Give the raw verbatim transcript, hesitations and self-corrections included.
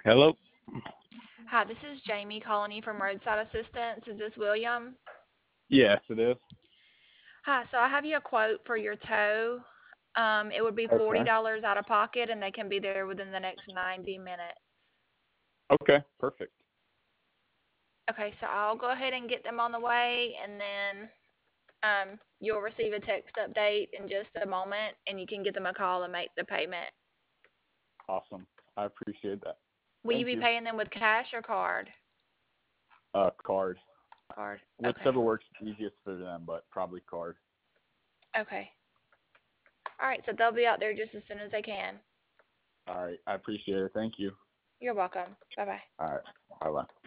Hello? Hi, this is Jamie calling you from Roadside Assistance. Is this William? Yes, it is. Hi, so I have you a quote for your tow. Um, it would be forty Okay. dollars out of pocket, and they can be there within the next ninety minutes. Okay, perfect. Okay, so I'll go ahead and get them on the way, and then um, you'll receive a text update in just a moment, and you can give them a call and make the payment. Awesome. I appreciate that. Will you Thank be you. paying them with cash or card? Uh, card. Card. Okay. Whichever works easiest for them, but probably card. Okay. All right, so they'll be out there just as soon as they can. All right. I appreciate it. Thank you. You're welcome. Bye bye. All right. Bye bye.